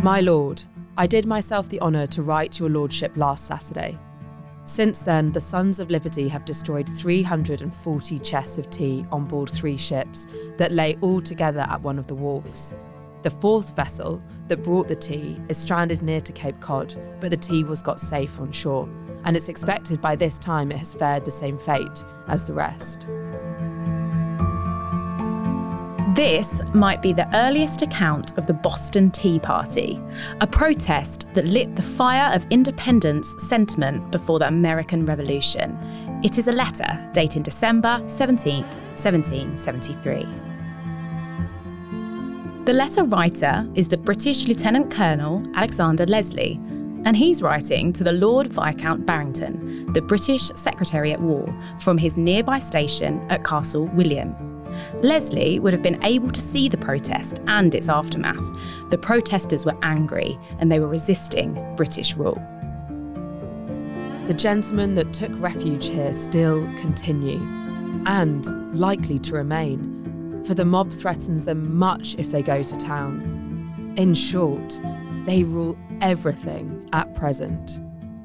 My lord, I did myself the honour to write your lordship last Saturday. Since then, the Sons of Liberty have destroyed 340 chests of tea on board 3 ships that lay all together at one of the wharfs. The 4th vessel that brought the tea is stranded near to Cape Cod, but the tea was got safe on shore, and it's expected by this time it has fared the same fate as the rest. This might be the earliest account of the Boston Tea Party, a protest that lit the fire of independence sentiment before the American Revolution. It is a letter dating December 17, 1773. The letter writer is the British Lieutenant Colonel Alexander Leslie, and he's writing to the Lord Viscount Barrington, the British Secretary at War, from his nearby station at Castle William. Leslie would have been able to see the protest and its aftermath. The protesters were angry and they were resisting British rule. The gentlemen that took refuge here still continue, and likely to remain, for the mob threatens them much if they go to town. In short, they rule everything at present.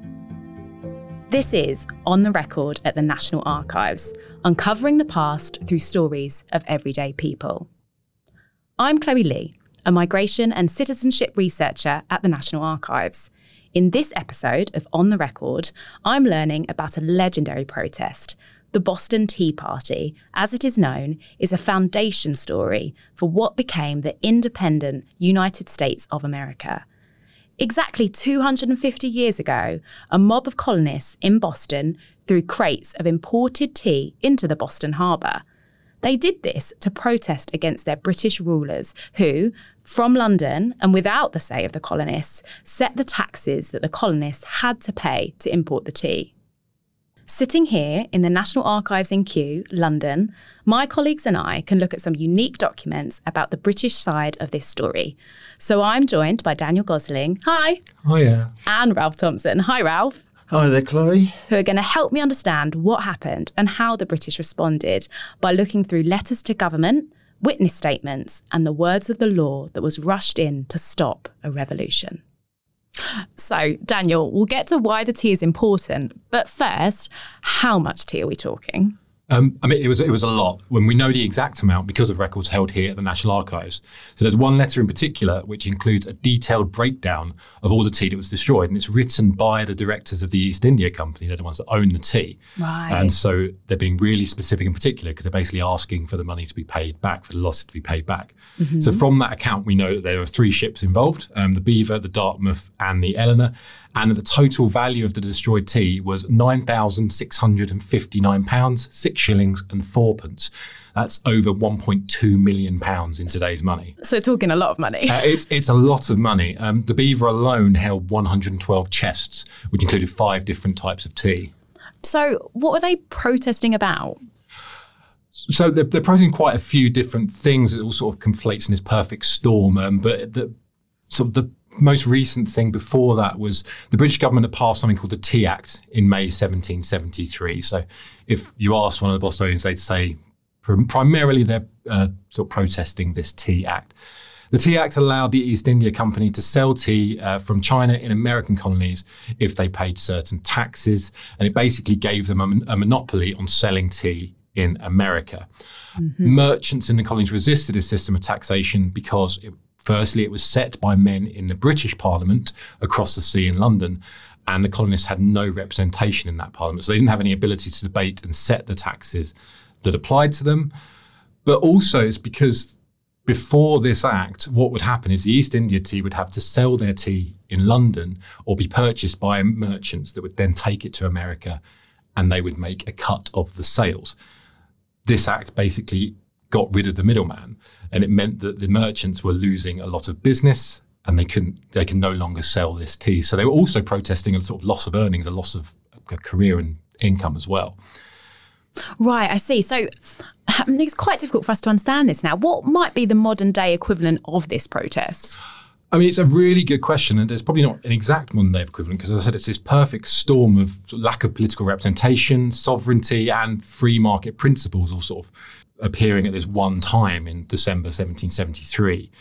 This is On the Record at the National Archives, uncovering the past through stories of everyday people. I'm Chloe Lee, a migration and citizenship researcher at the National Archives. In this episode of On the Record, I'm learning about a legendary protest. The Boston Tea Party, as it is known, is a foundation story for what became the independent United States of America. Exactly 250 years ago, a mob of colonists in Boston threw crates of imported tea into the Boston Harbour. They did this to protest against their British rulers who, from London and without the say of the colonists, set the taxes that the colonists had to pay to import the tea. Sitting here in the National Archives in Kew, London, my colleagues and I can look at some unique documents about the British side of this story. So I'm joined by Daniel Gosling. Hi. Hiya. And Ralph Thompson. Hi, Ralph. Hi there, Chloe. Who are going to help me understand what happened and how the British responded by looking through letters to government, witness statements, and the words of the law that was rushed in to stop a revolution. So, Daniel, we'll get to why the tea is important, but first, how much tea are we talking? It was a lot when we know the exact amount because of records held here at the National Archives. So there's one letter in particular which includes a detailed breakdown of all the tea that was destroyed, and it's written by the directors of the East India Company. They're the ones that own the tea. Right. And so they're being really specific in particular because they're basically asking for the money to be paid back, for the losses to be paid back. Mm-hmm. So from that account, we know that there were 3 ships involved, the Beaver, the Dartmouth and the Eleanor. And the total value of the destroyed tea was £9,659, 6 shillings and 4p. That's over £1.2 million in today's money. So talking a lot of money. It's a lot of money. The Beaver alone held 112 chests, which included 5 different types of tea. So what were they protesting about? So they're protesting quite a few different things. It all sort of conflates in this perfect storm. But the most recent thing before that was the British government had passed something called the Tea Act in May 1773. So if you ask one of the Bostonians, they'd say primarily they're sort of protesting this Tea Act. The Tea Act allowed the East India Company to sell tea from China in American colonies if they paid certain taxes, and it basically gave them a monopoly on selling tea in America. Mm-hmm. Merchants in the colonies resisted this system of taxation because firstly, it was set by men in the British Parliament across the sea in London, and the colonists had no representation in that Parliament. So they didn't have any ability to debate and set the taxes that applied to them. But also it's because before this act, what would happen is the East India Tea would have to sell their tea in London or be purchased by merchants that would then take it to America, and they would make a cut of the sales. This act basically got rid of the middleman, and it meant that the merchants were losing a lot of business and they can no longer sell this tea. So they were also protesting a sort of loss of earnings, a loss of a career and income as well. Right, I see. So it's quite difficult for us to understand this now. What might be the modern day equivalent of this protest? I mean, it's a really good question, and there's probably not an exact modern day equivalent because, as I said, it's this perfect storm of lack of political representation, sovereignty and free market principles all sort of appearing at this one time in December 1773.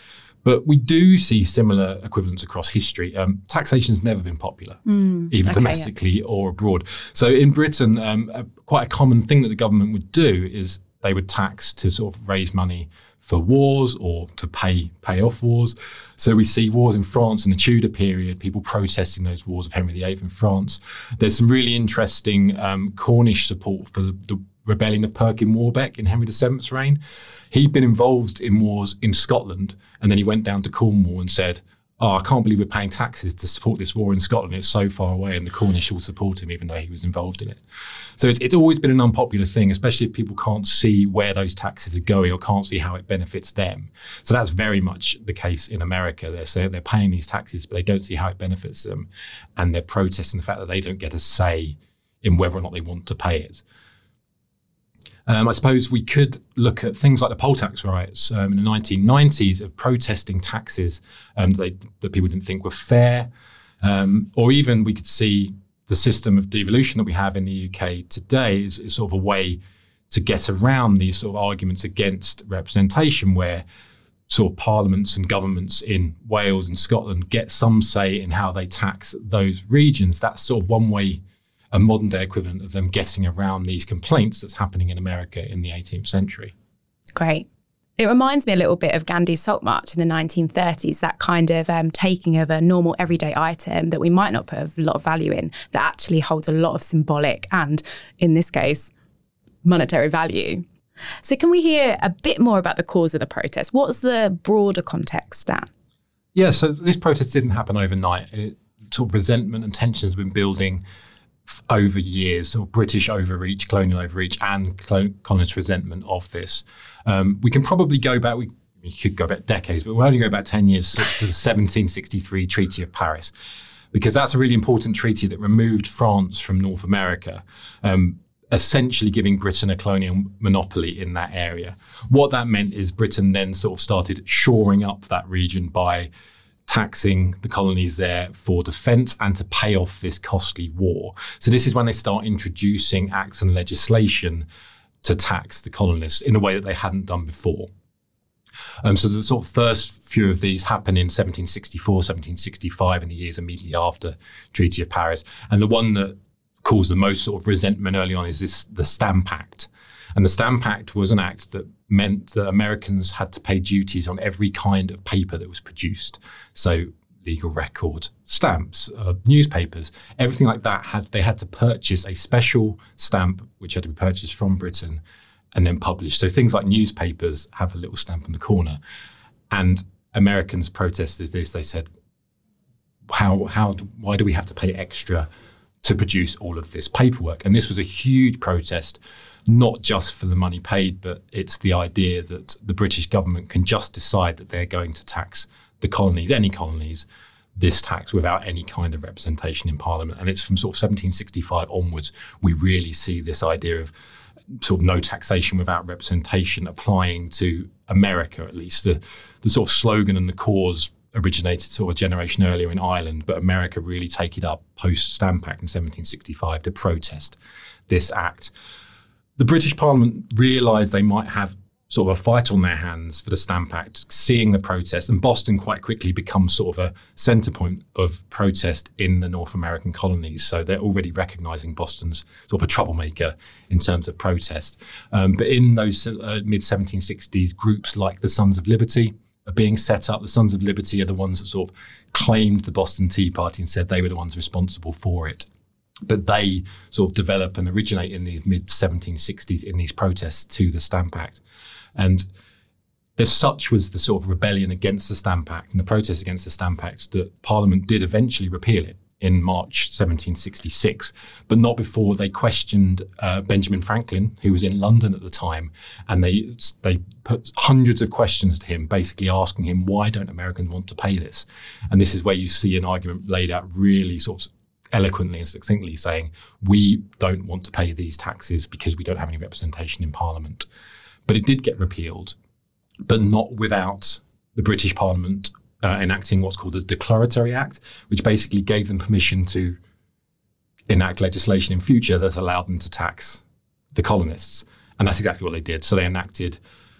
But we do see similar equivalents across history. Taxation has never been popular, even domestically or abroad. So in Britain, quite a common thing that the government would do is they would tax to sort of raise money for wars or to pay off wars. So we see wars in France in the Tudor period, people protesting those wars of Henry VIII in France. There's some really interesting Cornish support for the rebellion of Perkin Warbeck in Henry VII's reign. He'd been involved in wars in Scotland, and then he went down to Cornwall and said, I can't believe we're paying taxes to support this war in Scotland. It's so far away, and the Cornish will support him even though he was involved in it. So it's always been an unpopular thing, especially if people can't see where those taxes are going or can't see how it benefits them. So that's very much the case in America. They're saying they're paying these taxes, but they don't see how it benefits them, and they're protesting the fact that they don't get a say in whether or not they want to pay it. I suppose we could look at things like the poll tax riots in the 1990s of protesting taxes that people didn't think were fair. Or even we could see the system of devolution that we have in the UK today is sort of a way to get around these sort of arguments against representation, where sort of parliaments and governments in Wales and Scotland get some say in how they tax those regions. That's sort of one way, a modern day equivalent of them getting around these complaints that's happening in America in the 18th century. Great. It reminds me a little bit of Gandhi's Salt March in the 1930s, that kind of taking of a normal everyday item that we might not put a lot of value in, that actually holds a lot of symbolic and, in this case, monetary value. So can we hear a bit more about the cause of the protest? What's the broader context, Dan? Yeah, so this protest didn't happen overnight. Sort of resentment and tensions have been building over years, sort of British overreach, colonial overreach, and colonist resentment of this. We can probably go back, we could go back decades, but we'll only go back 10 years to the 1763 Treaty of Paris, because that's a really important treaty that removed France from North America, essentially giving Britain a colonial monopoly in that area. What that meant is Britain then sort of started shoring up that region by taxing the colonies there for defence and to pay off this costly war. So this is when they start introducing acts and legislation to tax the colonists in a way that they hadn't done before. So the sort of first few of these happen in 1764, 1765, in the years immediately after Treaty of Paris. And the one that caused the most sort of resentment early on is the Stamp Act. And the Stamp Act was an act that meant that Americans had to pay duties on every kind of paper that was produced. So legal record, stamps, newspapers, everything like that, they had to purchase a special stamp which had to be purchased from Britain and then published. So things like newspapers have a little stamp in the corner. And Americans protested this. They said, why do we have to pay extra to produce all of this paperwork? And this was a huge protest, not just for the money paid, but it's the idea that the British government can just decide that they're going to tax the colonies, any colonies, this tax without any kind of representation in Parliament. And it's from sort of 1765 onwards, we really see this idea of sort of no taxation without representation applying to America, at least. The sort of slogan and the cause originated sort of a generation earlier in Ireland, but America really take it up post-Stamp Act in 1765 to protest this act. The British Parliament realised they might have sort of a fight on their hands for the Stamp Act, seeing the protest, and Boston quite quickly becomes sort of a centre point of protest in the North American colonies. So they're already recognising Boston's sort of a troublemaker in terms of protest. But in those mid-1760s, groups like the Sons of Liberty are being set up. The Sons of Liberty are the ones that sort of claimed the Boston Tea Party and said they were the ones responsible for it. But they sort of develop and originate in the mid-1760s in these protests to the Stamp Act. And such was the sort of rebellion against the Stamp Act and the protest against the Stamp Act that Parliament did eventually repeal it in March 1766, but not before they questioned Benjamin Franklin, who was in London at the time, and they put hundreds of questions to him, basically asking him, why don't Americans want to pay this? And this is where you see an argument laid out really sort of eloquently and succinctly saying, we don't want to pay these taxes because we don't have any representation in Parliament. But it did get repealed, but not without the British Parliament enacting what's called the Declaratory Act, which basically gave them permission to enact legislation in future that allowed them to tax the colonists. And that's exactly what they did. So they enacted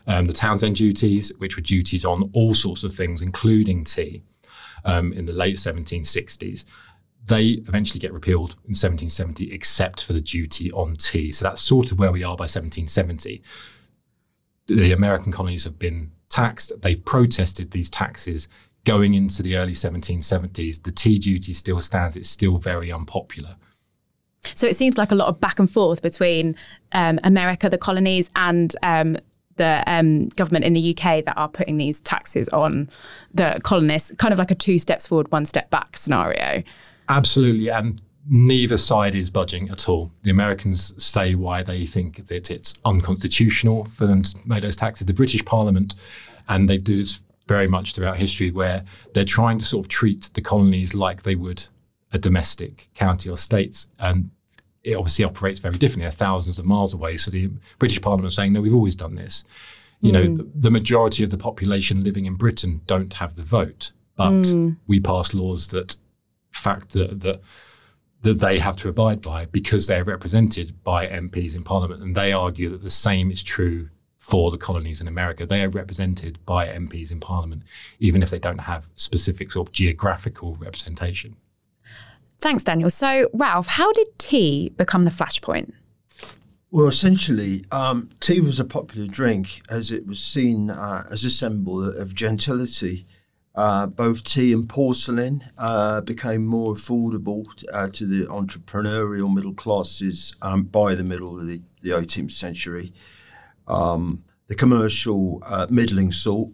The Townshend duties, which were duties on all sorts of things, including tea, in the late 1760s. They eventually get repealed in 1770, except for the duty on tea. So that's sort of where we are by 1770. The American colonies have been taxed. They've protested these taxes going into the early 1770s. The tea duty still stands. It's still very unpopular. So it seems like a lot of back and forth between America, the colonies, and the government in the UK that are putting these taxes on the colonists, kind of like a 2 steps forward, 1 step back scenario. Absolutely. And neither side is budging at all. The Americans say why they think that it's unconstitutional for them to make those taxes. The British Parliament, and they do this very much throughout history, where they're trying to sort of treat the colonies like they would a domestic county or states. And it obviously operates very differently. They're thousands of miles away. So the British Parliament is saying, no, we've always done this. You know, the majority of the population living in Britain don't have the vote, but we pass laws that they have to abide by because they're represented by MPs in Parliament. And they argue that the same is true for the colonies in America. They are represented by MPs in Parliament, even if they don't have specific sort of geographical representation. Thanks, Daniel. So, Ralph, how did tea become the flashpoint? Well, essentially, tea was a popular drink as it was seen as a symbol of gentility. Both tea and porcelain became more affordable to the entrepreneurial middle classes by the middle of the 18th century. The commercial middling sort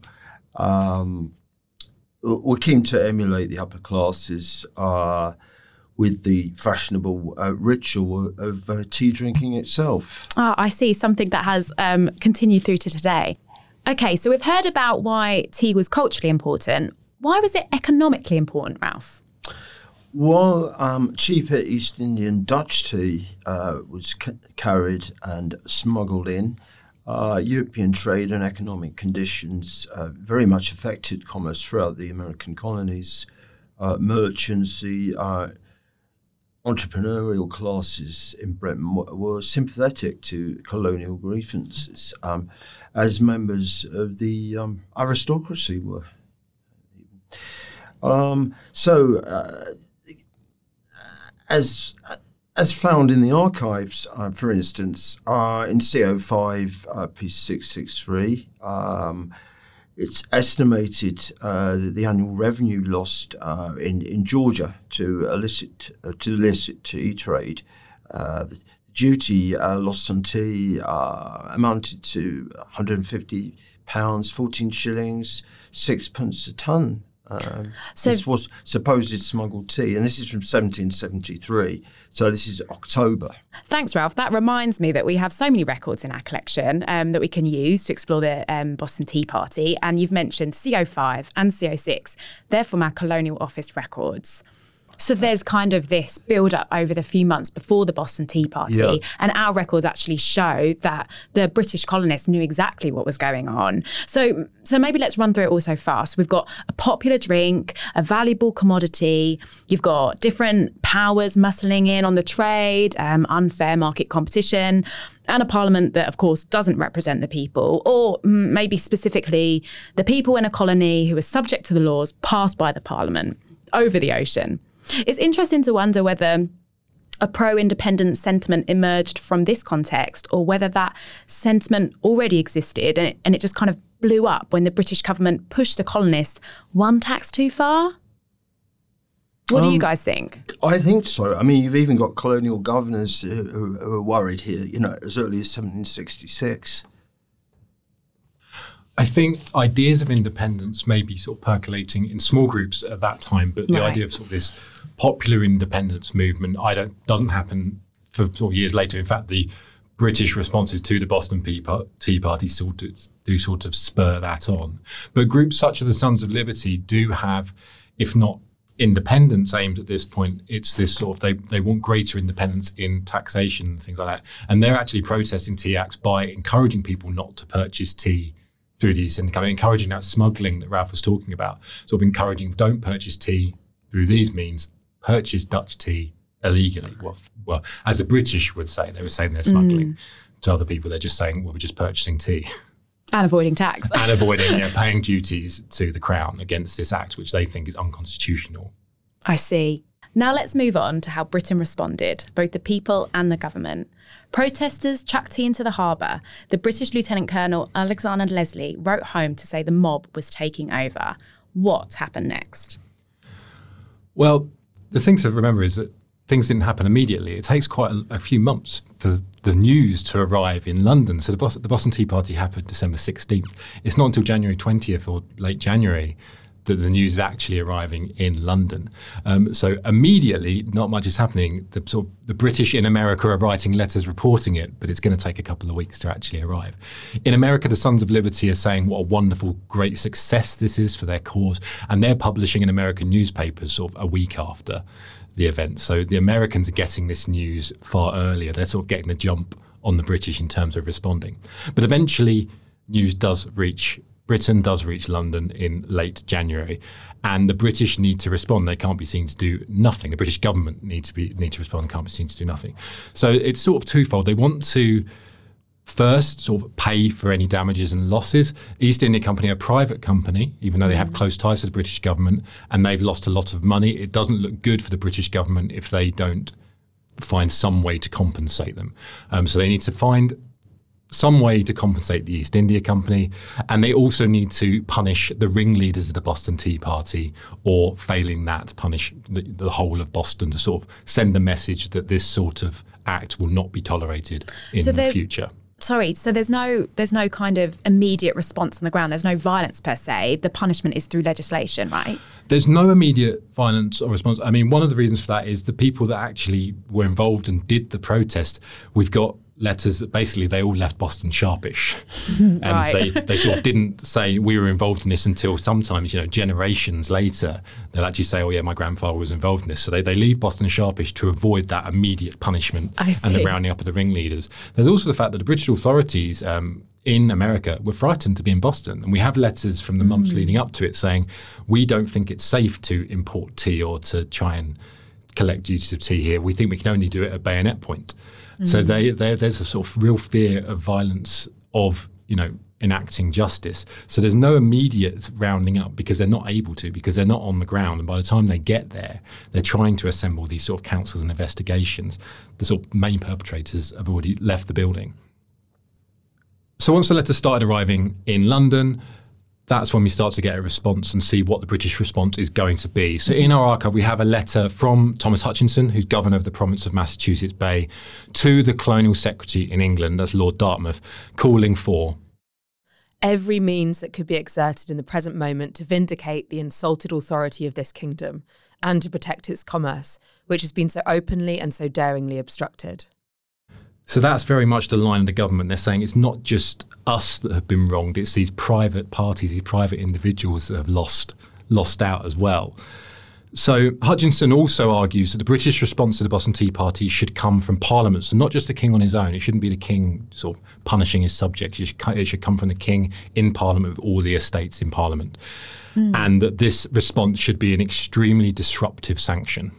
were keen to emulate the upper classes with the fashionable ritual of tea drinking itself. Oh, I see. Something that has continued through to today. Okay, so we've heard about why tea was culturally important. Why was it economically important, Ralph? Well, cheaper East Indian Dutch tea was carried and smuggled in. European trade and economic conditions very much affected commerce throughout the American colonies. Merchants, the entrepreneurial classes in Britain were sympathetic to colonial grievances, as members of the aristocracy were. As found in the archives, for instance, in CO5, piece 663, it's estimated that the annual revenue lost in Georgia to illicit tea trade, the duty lost on tea amounted to £150, 14 shillings, 6p a tonne. This was supposed smuggled tea, and this is from 1773. So this is October. Thanks, Ralph. That reminds me that we have so many records in our collection that we can use to explore the Boston Tea Party. And you've mentioned CO5 and CO6. They're from our Colonial Office records. So there's kind of this build-up over the few months before the Boston Tea Party. Yeah. And our records actually show that the British colonists knew exactly what was going on. So maybe let's run through it all so fast. We've got a popular drink, a valuable commodity. You've got different powers muscling in on the trade, unfair market competition, and a parliament that, of course, doesn't represent the people, or maybe specifically the people in a colony who are subject to the laws passed by the parliament over the ocean. It's interesting to wonder whether a pro-independence sentiment emerged from this context or whether that sentiment already existed and it just kind of blew up when the British government pushed the colonists one tax too far. What do you guys think? I think so. I mean, you've even got colonial governors who are worried here, as early as 1766. I think ideas of independence may be sort of percolating in small groups at that time, but the idea of sort of this popular independence movement doesn't happen for sort of years later. In fact, the British responses to the Boston Tea Party do sort of spur that on. But groups such as the Sons of Liberty do have, if not independence aimed at this point, it's this sort of they want greater independence in taxation and things like that. And they're actually protesting tea acts by encouraging people not to purchase tea through these and kind of encouraging that smuggling that Ralph was talking about, sort of encouraging don't purchase tea through these means, purchase Dutch tea illegally. Well, as the British would say, they were saying they're smuggling. To other people, they're just saying, well, we're just purchasing tea. And avoiding tax. And avoiding paying duties to the Crown against this act, which they think is unconstitutional. I see. Now let's move on to how Britain responded, both the people and the government. Protesters chucked tea into the harbour. The British Lieutenant Colonel Alexander Leslie wrote home to say the mob was taking over. What happened next? Well, the thing to remember is that things didn't happen immediately. It takes quite a few months for the news to arrive in London. So the Boston Tea Party happened December 16th. It's not until January 20th or late January that the news is actually arriving in London. So immediately, not much is happening. The British in America are writing letters reporting it, but it's going to take a couple of weeks to actually arrive. In America, the Sons of Liberty are saying what a wonderful, great success this is for their cause, and they're publishing in American newspapers sort of a week after the event. So the Americans are getting this news far earlier. They're sort of getting the jump on the British in terms of responding. But eventually, news does reach Britain, does reach London in late January, and the British need to respond. They can't be seen to do nothing. The British government need to respond, can't be seen to do nothing. So it's sort of twofold. They want to first sort of pay for any damages and losses. East India Company are a private company, even though they have close ties to the British government, and they've lost a lot of money. It doesn't look good for the British government if they don't find some way to compensate them. So they need to find some way to compensate the East India Company, and they also need to punish the ringleaders of the Boston Tea Party, or failing that, punish the whole of Boston, to sort of send a message that this sort of act will not be tolerated in the future. Sorry, so there's no kind of immediate response on the ground. There's no violence per se. The punishment is through legislation, right? There's no immediate violence or response. I mean, one of the reasons for that is the people that actually were involved and did the protest, we've got letters that basically they all left Boston sharpish. And Right. they sort of didn't say we were involved in this until sometimes, generations later, they'll actually say, oh yeah, my grandfather was involved in this. So they leave Boston sharpish to avoid that immediate punishment and the rounding up of the ringleaders. There's also the fact that the British authorities in America were frightened to be in Boston. And we have letters from the months leading up to it saying, we don't think it's safe to import tea or to try and collect duties of tea here. We think we can only do it at bayonet point. So there's a sort of real fear of violence, of, enacting justice. So there's no immediate rounding up because they're not able to, because they're not on the ground. And by the time they get there, they're trying to assemble these sort of councils and investigations. The sort of main perpetrators have already left the building. So once the letters started arriving in London, that's when we start to get a response and see what the British response is going to be. So in our archive, we have a letter from Thomas Hutchinson, who's governor of the province of Massachusetts Bay, to the colonial secretary in England, that's Lord Dartmouth, calling for every means that could be exerted in the present moment to vindicate the insulted authority of this kingdom and to protect its commerce, which has been so openly and so daringly obstructed. So that's very much the line of the government. They're saying it's not just us that have been wronged, it's these private parties, these private individuals that have lost out as well. So Hutchinson also argues that the British response to the Boston Tea Party should come from Parliament, so not just the king on his own. It shouldn't be the king sort of punishing his subjects. It should come from the king in Parliament with all the estates in Parliament. And that this response should be an extremely disruptive sanction.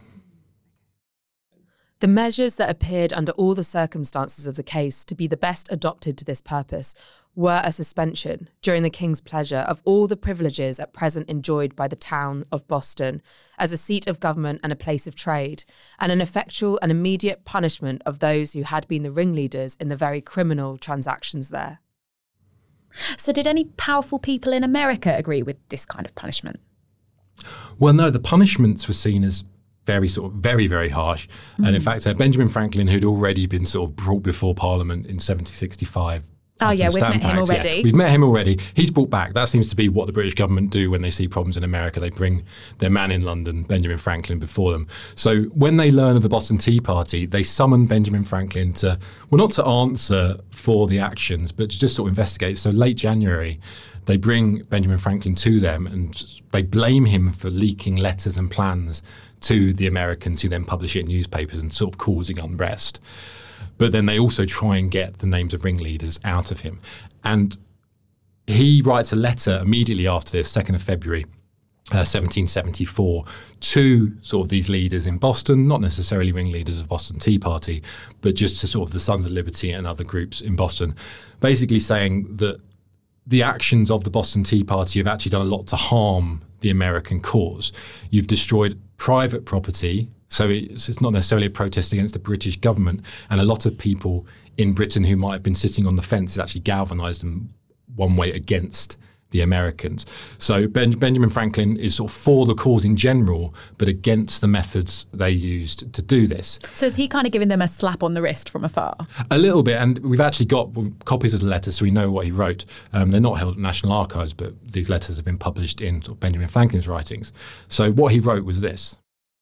The measures that appeared under all the circumstances of the case to be the best adopted to this purpose were a suspension, during the King's pleasure, of all the privileges at present enjoyed by the town of Boston as a seat of government and a place of trade, and an effectual and immediate punishment of those who had been the ringleaders in the very criminal transactions there. So did any powerful people in America agree with this kind of punishment? Well, no, the punishments were seen as very, very harsh. And in fact, Benjamin Franklin, who'd already been sort of brought before Parliament in 1765. Oh yeah, we've met him already. Yeah, we've met him already. He's brought back. That seems to be what the British government do when they see problems in America. They bring their man in London, Benjamin Franklin, before them. So when they learn of the Boston Tea Party, they summon Benjamin Franklin to, well, not to answer for the actions, but to just sort of investigate. So late January, they bring Benjamin Franklin to them and they blame him for leaking letters and plans to the Americans, who then publish it in newspapers and sort of causing unrest. But then they also try and get the names of ringleaders out of him. And he writes a letter immediately after this, 2nd of February, 1774, to sort of these leaders in Boston, not necessarily ringleaders of Boston Tea Party, but just to sort of the Sons of Liberty and other groups in Boston, basically saying that the actions of the Boston Tea Party have actually done a lot to harm the American cause. You've destroyed private property, so it's not necessarily a protest against the British government, and a lot of people in Britain who might have been sitting on the fence has actually galvanised them one way against the Americans. So Benjamin Franklin is sort of for the cause in general, but against the methods they used to do this. So is he kind of giving them a slap on the wrist from afar? A little bit, and we've actually got copies of the letters, so we know what he wrote. They're not held at National Archives, but these letters have been published in sort of Benjamin Franklin's writings. So what he wrote was this.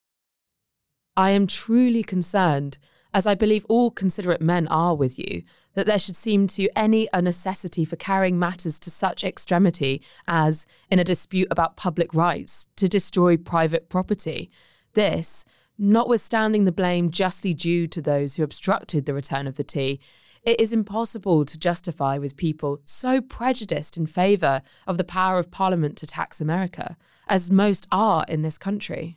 I am truly concerned, as I believe all considerate men are with you, that there should seem to any a necessity for carrying matters to such extremity as, in a dispute about public rights, to destroy private property. This, notwithstanding the blame justly due to those who obstructed the return of the tea, it is impossible to justify with people so prejudiced in favour of the power of Parliament to tax America, as most are in this country.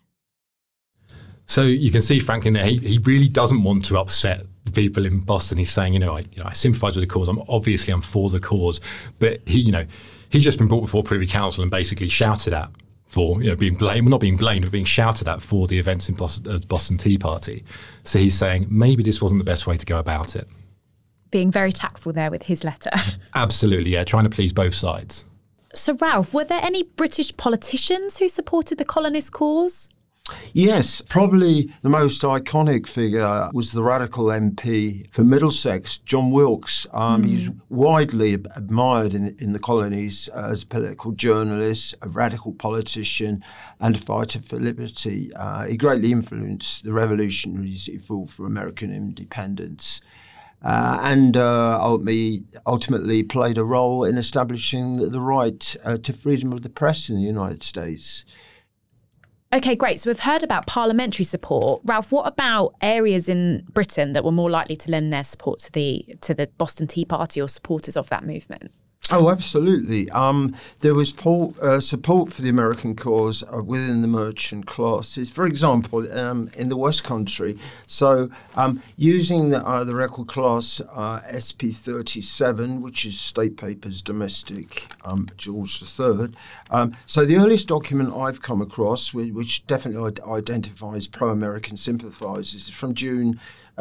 So you can see Franklin there, he really doesn't want to upset the people in Boston. He's saying, I sympathise with the cause. I'm for the cause. But he's just been brought before Privy Council and basically shouted at for, being blamed, not being blamed, but being shouted at for the events in Boston Tea Party. So he's saying maybe this wasn't the best way to go about it. Being very tactful there with his letter. Absolutely, yeah, trying to please both sides. So Ralph, were there any British politicians who supported the colonist cause? Yes, probably the most iconic figure was the radical MP for Middlesex, John Wilkes. He's widely admired in the colonies as a political journalist, a radical politician and a fighter for liberty. He greatly influenced the revolutionaries who fought for American independence. And ultimately played a role in establishing the right to freedom of the press in the United States. OK, great. So we've heard about parliamentary support. Ralph, what about areas in Britain that were more likely to lend their support to the Boston Tea Party or supporters of that movement? Oh, absolutely. There was support for the American cause within the merchant classes. For example, in the West Country, so using the record class SP 37, which is State Papers Domestic George III. So the earliest document I've come across, which definitely identifies pro-American sympathisers, is from June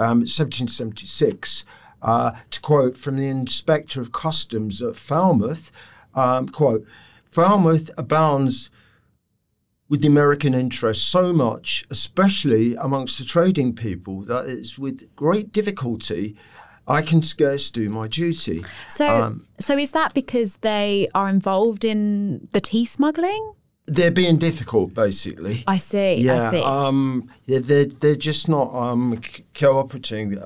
1776. To quote from the Inspector of Customs at Falmouth, quote, Falmouth abounds with the American interest so much, especially amongst the trading people, that it's with great difficulty I can scarce do my duty. So is that because they are involved in the tea smuggling? They're being difficult, basically. I see. Yeah, I see. They're just not cooperating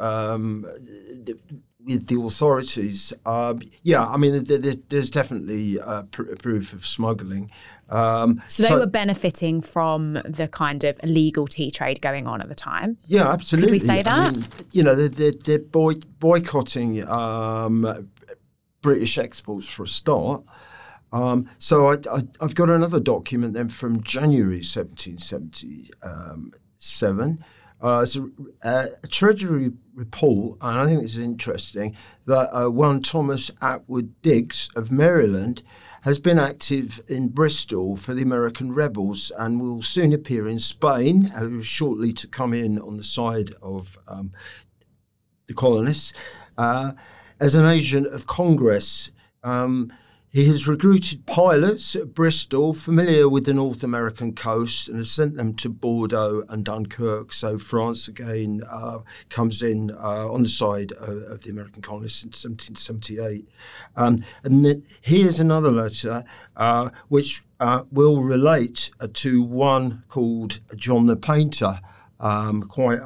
with the authorities. There's definitely proof of smuggling. So they were benefiting from the kind of illegal tea trade going on at the time? Yeah, absolutely. Could we say that? They're boycotting British exports for a start. So I've got another document then from January 1777. It's a Treasury report, and I think it's interesting, that one Thomas Atwood Diggs of Maryland has been active in Bristol for the American rebels and will soon appear in Spain, shortly to come in on the side of the colonists, as an agent of Congress. He has recruited pilots at Bristol, familiar with the North American coast, and has sent them to Bordeaux and Dunkirk. So France again comes in on the side of the American colonists in 1778. And then here's another letter which will relate to one called John the Painter, quite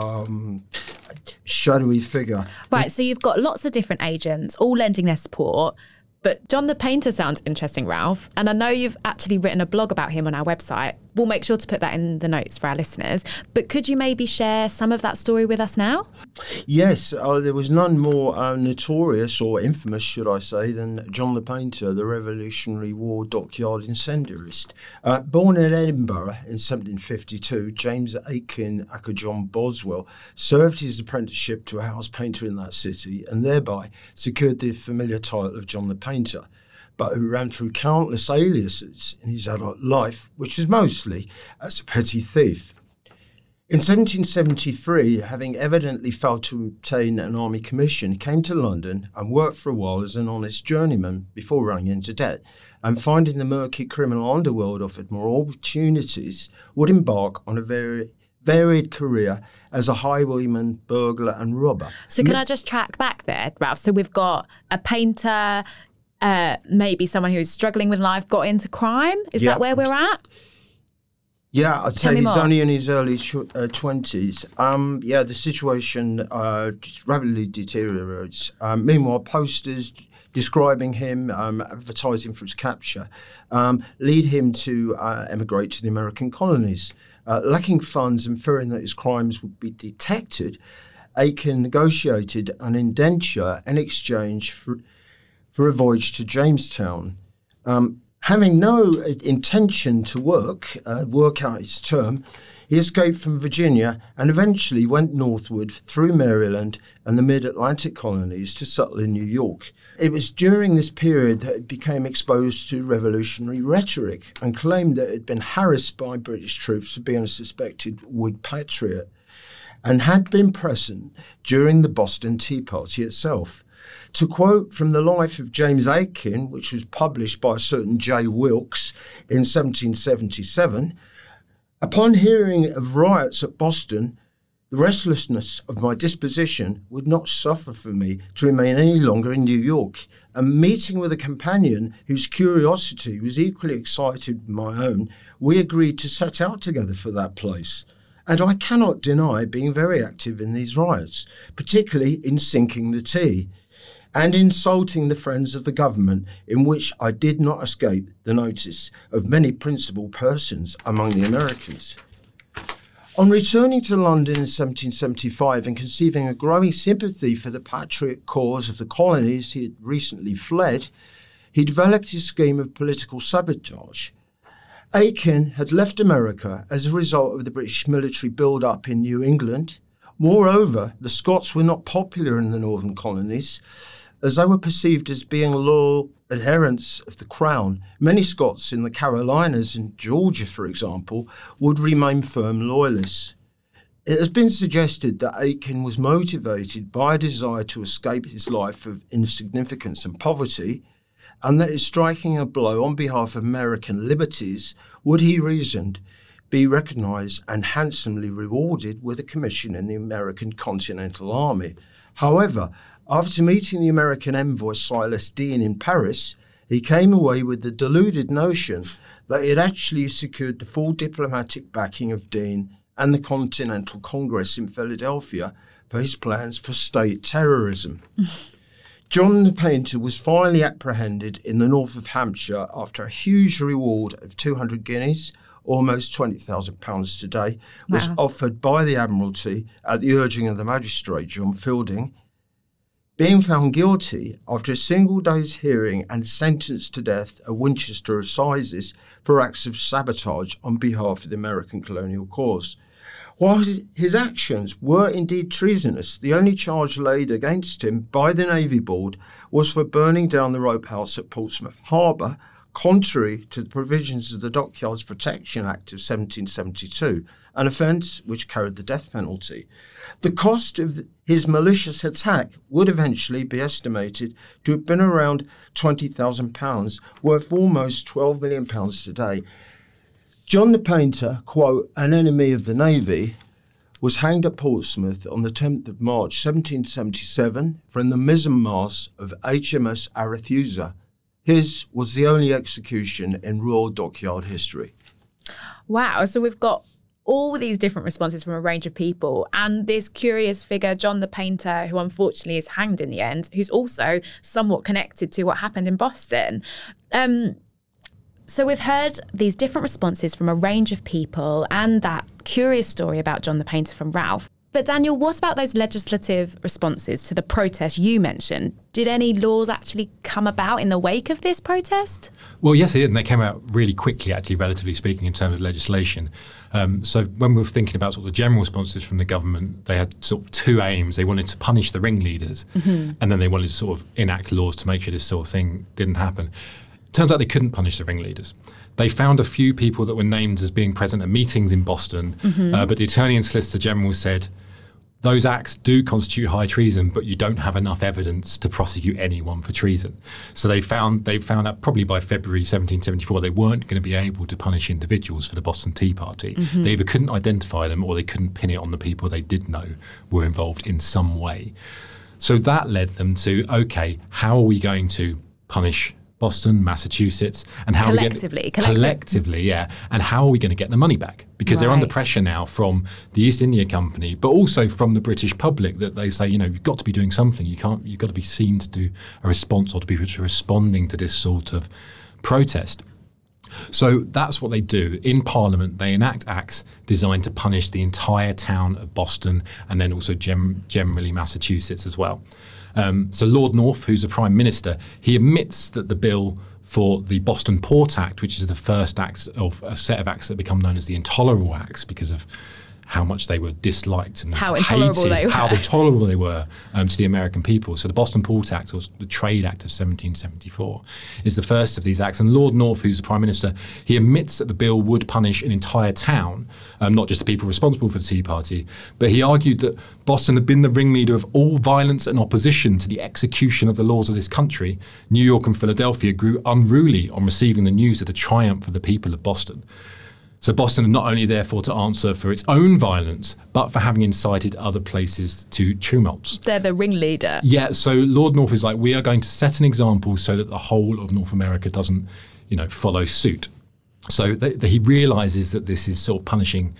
shadowy figure. Right, so you've got lots of different agents all lending their support. But John the Painter sounds interesting, Ralph. And I know you've actually written a blog about him on our website. We'll make sure to put that in the notes for our listeners. But could you maybe share some of that story with us now? Yes, there was none more notorious, or infamous, should I say, than John the Painter, the Revolutionary War dockyard incendiarist. Born in Edinburgh in 1752, James Aitken John Boswell served his apprenticeship to a house painter in that city and thereby secured the familiar title of John the Painter. but who ran through countless aliases in his adult life, which was mostly as a petty thief. In 1773, having evidently failed to obtain an army commission, he came to London and worked for a while as an honest journeyman before running into debt, and finding the murky criminal underworld offered more opportunities, would embark on a very varied career as a highwayman, burglar and robber. So can I just track back there, Ralph? So we've got a painter, maybe someone who's struggling with life, got into crime. Is that where we're at? Yeah, I'd say he's only in his early 20s. The situation just rapidly deteriorates. Meanwhile, posters describing him, advertising for his capture, lead him to emigrate to the American colonies. Lacking funds and fearing that his crimes would be detected, Aiken negotiated an indenture in exchange for a voyage to Jamestown. Having no intention to work out his term, he escaped from Virginia and eventually went northward through Maryland and the mid-Atlantic colonies to settle in New York. It was during this period that it became exposed to revolutionary rhetoric and claimed that it had been harassed by British troops for being a suspected Whig patriot and had been present during the Boston Tea Party itself. To quote from the life of James Aiken, which was published by a certain J. Wilkes in 1777, upon hearing of riots at Boston, the restlessness of my disposition would not suffer for me to remain any longer in New York, and meeting with a companion whose curiosity was equally excited with my own, we agreed to set out together for that place. And I cannot deny being very active in these riots, particularly in sinking the tea and insulting the friends of the government, in which I did not escape the notice of many principal persons among the Americans. On returning to London in 1775 and conceiving a growing sympathy for the patriot cause of the colonies he had recently fled, he developed his scheme of political sabotage. Aiken had left America as a result of the British military build-up in New England. Moreover, the Scots were not popular in the northern colonies, as they were perceived as being loyal adherents of the Crown. Many Scots in the Carolinas and Georgia, for example, would remain firm loyalists. It has been suggested that Aiken was motivated by a desire to escape his life of insignificance and poverty, and that his striking a blow on behalf of American liberties would, he reasoned, be recognised and handsomely rewarded with a commission in the American Continental Army. However, after meeting the American envoy Silas Deane in Paris, he came away with the deluded notion that he had actually secured the full diplomatic backing of Deane and the Continental Congress in Philadelphia for his plans for state terrorism. John the Painter was finally apprehended in the north of Hampshire after a huge reward of 200 guineas, almost £20,000 today, was offered by the Admiralty at the urging of the magistrate, John Fielding. Being found guilty after a single day's hearing and sentenced to death at Winchester Assizes for acts of sabotage on behalf of the American colonial cause. While his actions were indeed treasonous, the only charge laid against him by the Navy Board was for burning down the rope house at Portsmouth Harbour, contrary to the provisions of the Dockyards Protection Act of 1772, an offence which carried the death penalty. The cost of his malicious attack would eventually be estimated to have been around £20,000, worth almost £12 million today. John the Painter, quote, an enemy of the Navy, was hanged at Portsmouth on the 10th of March 1777 from the mizzenmast of HMS Arethusa. His was the only execution in Royal Dockyard history. Wow, so we've got all these different responses from a range of people, and this curious figure, John the Painter, who unfortunately is hanged in the end, who's also somewhat connected to what happened in Boston. So we've heard these different responses from a range of people and that curious story about John the Painter from Ralph. But Daniel, what about those legislative responses to the protest you mentioned? Did any laws actually come about in the wake of this protest? Well, yes, they did, and they came out really quickly, actually, relatively speaking, in terms of legislation. So when we were thinking about sort of the general responses from the government, they had sort of two aims. They wanted to punish the ringleaders, and then they wanted to sort of enact laws to make sure this sort of thing didn't happen. Turns out they couldn't punish the ringleaders. They found a few people that were named as being present at meetings in Boston, but the Attorney and Solicitor General said, those acts do constitute high treason, but you don't have enough evidence to prosecute anyone for treason. So they found out probably by February 1774 they weren't going to be able to punish individuals for the Boston Tea Party. They either couldn't identify them or they couldn't pin it on the people they did know were involved in some way. So that led them to, okay, how are we going to punish Boston, Massachusetts, and how collectively, yeah, and how are we going to get the money back? Because they're under pressure now from the East India Company, but also from the British public that they say, you've got to be doing something. You've got to be seen to do a response or to be responding to this sort of protest. So that's what they do. In Parliament, they enact acts designed to punish the entire town of Boston and then also generally Massachusetts as well. So Lord North, who's the Prime Minister, he admits that the bill for the Boston Port Act, which is the first act of a set of acts that become known as the Intolerable Acts because of how much they were disliked and how intolerable they were to the American people. So the Boston Port Act, or the Trade Act of 1774, is the first of these acts. And Lord North, who's the Prime Minister, he admits that the bill would punish an entire town, not just the people responsible for the Tea Party, but he argued that Boston had been the ringleader of all violence and opposition to the execution of the laws of this country. New York and Philadelphia grew unruly on receiving the news of the triumph of the people of Boston. So Boston had not only therefore to answer for its own violence, but for having incited other places to tumults. They're the ringleader. Yeah, so Lord North is like, we are going to set an example so that the whole of North America doesn't, follow suit. So he realises that this is sort of punishing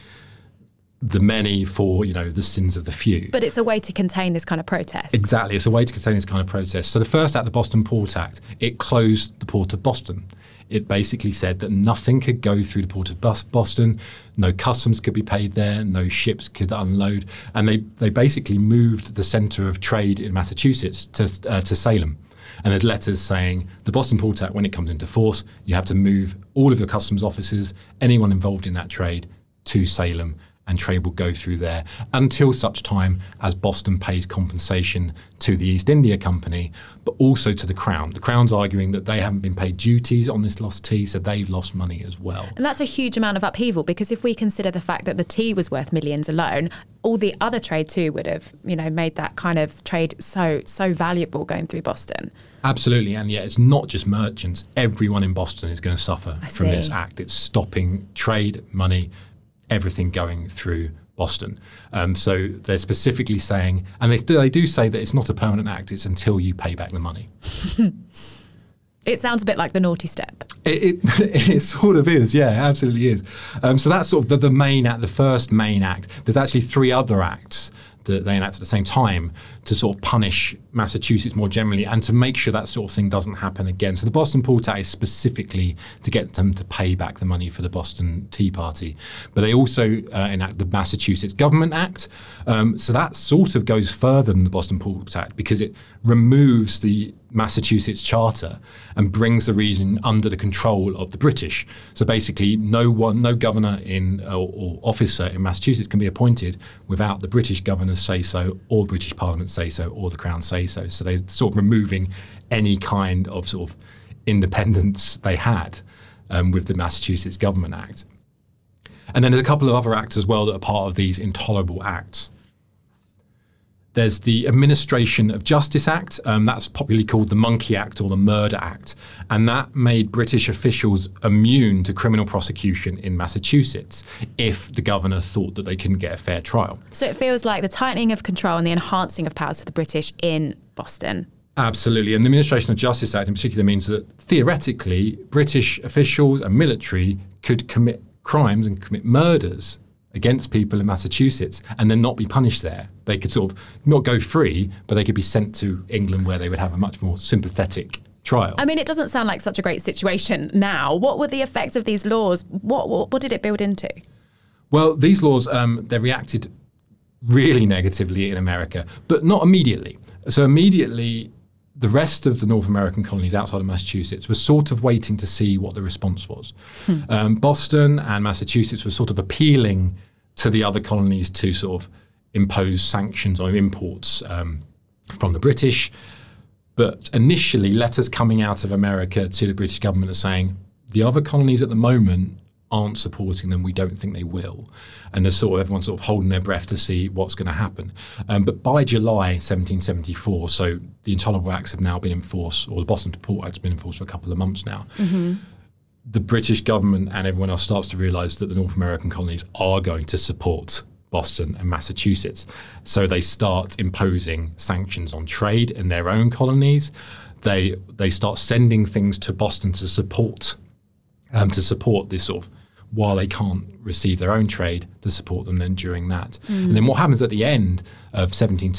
the many for, the sins of the few. But it's a way to contain this kind of protest. Exactly, it's a way to contain this kind of protest. So the first act, the Boston Port Act, it closed the port of Boston. It basically said that nothing could go through the port of Boston, no customs could be paid there, no ships could unload, and they basically moved the centre of trade in Massachusetts to Salem. And there's letters saying the Boston Port Act, when it comes into force, you have to move all of your customs officers, anyone involved in that trade, to Salem, and trade will go through there until such time as Boston pays compensation to the East India Company, but also to the Crown. The Crown's arguing that they haven't been paid duties on this lost tea, so they've lost money as well. And that's a huge amount of upheaval, because if we consider the fact that the tea was worth millions alone, all the other trade too would have, made that kind of trade so valuable going through Boston. Absolutely, and yet it's not just merchants. Everyone in Boston is going to suffer from this act. It's stopping trade, money, everything going through Boston. So they're specifically saying, and they do say that it's not a permanent act, it's until you pay back the money. It sounds a bit like the naughty step. It sort of is, yeah, absolutely is. So that's sort of the main act, the first main act. There's actually three other acts that they enact at the same time to sort of punish Massachusetts more generally and to make sure that sort of thing doesn't happen again. So the Boston Port Act is specifically to get them to pay back the money for the Boston Tea Party. But they also enact the Massachusetts Government Act. So that sort of goes further than the Boston Port Act because it removes the Massachusetts Charter and brings the region under the control of the British. So basically no governor or officer in Massachusetts can be appointed without the British governor's say-so or British Parliament say-so or the Crown say-so. So they're sort of removing any kind of sort of independence they had with the Massachusetts Government Act. And then there's a couple of other acts as well that are part of these intolerable acts. There's the Administration of Justice Act, that's popularly called the Monkey Act or the Murder Act, and that made British officials immune to criminal prosecution in Massachusetts if the governor thought that they couldn't get a fair trial. So it feels like the tightening of control and the enhancing of powers for the British in Boston. Absolutely, and the Administration of Justice Act in particular means that theoretically British officials and military could commit crimes and commit murders against people in Massachusetts and then not be punished there. They could sort of not go free, but they could be sent to England where they would have a much more sympathetic trial. I mean, it doesn't sound like such a great situation now. What were the effects of these laws? What did it build into? Well, these laws, they reacted really negatively in America, but not immediately. So immediately, the rest of the North American colonies outside of Massachusetts were sort of waiting to see what the response was. Boston and Massachusetts were sort of appealing to the other colonies to sort of impose sanctions on imports from the British. But initially, letters coming out of America to the British government are saying, the other colonies at the moment aren't supporting them. We don't think they will. And there's everyone's holding their breath to see what's going to happen. But by July 1774, so the Intolerable Acts have now been enforced, or the Boston Port Act has been enforced for a couple of months now. Mm-hmm. The British government and everyone else starts to realise that the North American colonies are going to support Boston and Massachusetts. So they start imposing sanctions on trade in their own colonies. They start sending things to Boston to support this while they can't receive their own trade, to support them then during that. And then what happens at the end of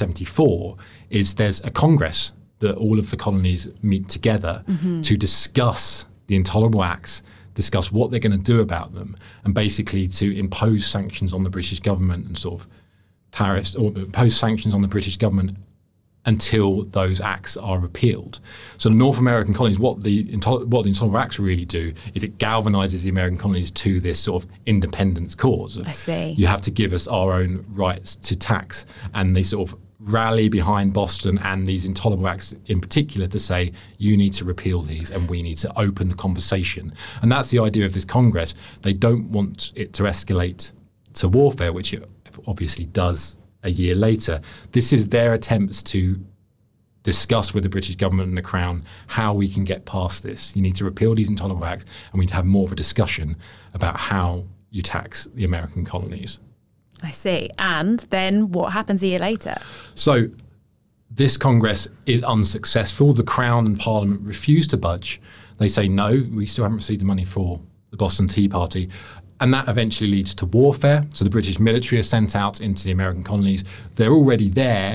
1774 is there's a Congress that all of the colonies meet together to discuss the Intolerable Acts, discuss what they're going to do about them, and basically to impose sanctions on the British government and tariffs, or impose sanctions on the British government until those acts are repealed. So the North American colonies, what the Intolerable Acts really do is it galvanizes the American colonies to this independence cause. I see. You have to give us our own rights to tax. And they rally behind Boston and these Intolerable Acts in particular to say, you need to repeal these and we need to open the conversation. And that's the idea of this Congress. They don't want it to escalate to warfare, which it obviously does a year later. This is their attempts to discuss with the British government and the Crown how we can get past this. You need to repeal these Intolerable Acts and we need to have more of a discussion about how you tax the American colonies. I see. And then what happens a year later? So this Congress is unsuccessful. The Crown and Parliament refuse to budge. They say, no, we still haven't received the money for the Boston Tea Party. And that eventually leads to warfare. So the British military are sent out into the American colonies. They're already there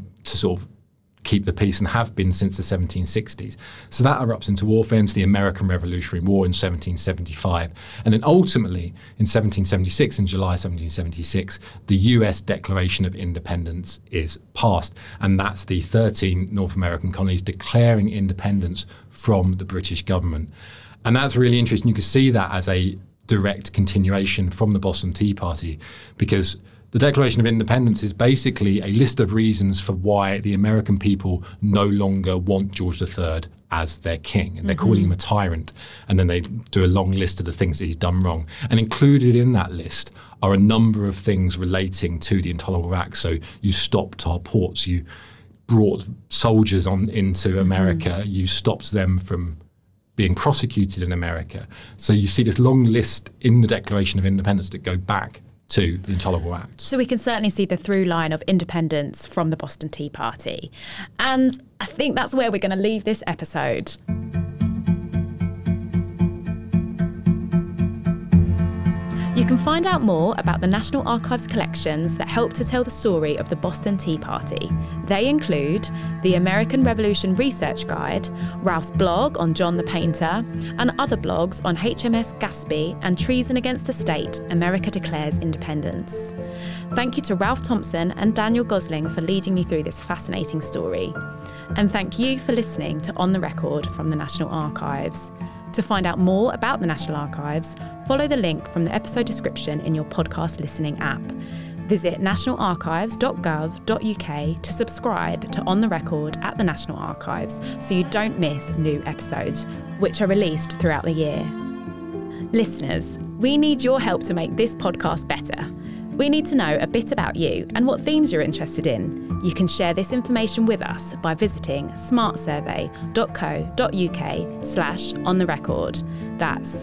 to keep the peace and have been since the 1760s. So that erupts into warfare, into the American Revolutionary War in 1775. And then ultimately, in 1776, in July 1776, the US Declaration of Independence is passed. And that's the 13 North American colonies declaring independence from the British government. And that's really interesting. You can see that as a direct continuation from the Boston Tea Party, because the Declaration of Independence is basically a list of reasons for why the American people no longer want George III as their king. And they're calling him a tyrant. And then they do a long list of the things that he's done wrong. And included in that list are a number of things relating to the Intolerable Acts. So you stopped our ports, you brought soldiers into America, you stopped them from being prosecuted in America. So you see this long list in the Declaration of Independence that go back to the Intolerable Acts. So we can certainly see the through line of independence from the Boston Tea Party. And I think that's where we're going to leave this episode. You can find out more about the National Archives collections that help to tell the story of the Boston Tea Party. They include the American Revolution Research Guide, Ralph's blog on John the Painter, and other blogs on HMS Gaspee and Treason Against the State, America Declares Independence. Thank you to Ralph Thompson and Daniel Gosling for leading me through this fascinating story. And thank you for listening to On the Record from the National Archives. To find out more about the National Archives, follow the link from the episode description in your podcast listening app. Visit nationalarchives.gov.uk to subscribe to On the Record at the National Archives so you don't miss new episodes, which are released throughout the year. Listeners, we need your help to make this podcast better. We need to know a bit about you and what themes you're interested in. You can share this information with us by visiting smartsurvey.co.uk/ontherecord. That's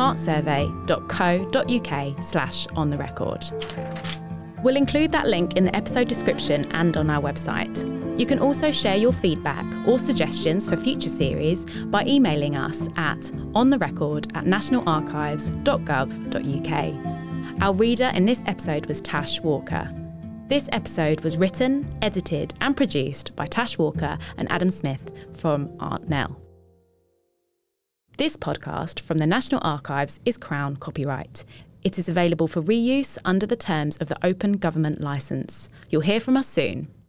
smartsurvey.co.uk/ontherecord. We'll include that link in the episode description and on our website. You can also share your feedback or suggestions for future series by emailing us at ontherecord@nationalarchives.gov.uk. Our reader in this episode was Tash Walker. This episode was written, edited and produced by Tash Walker and Adam Smith from Art Nell. This podcast from the National Archives is Crown copyright. It is available for reuse under the terms of the Open Government Licence. You'll hear from us soon.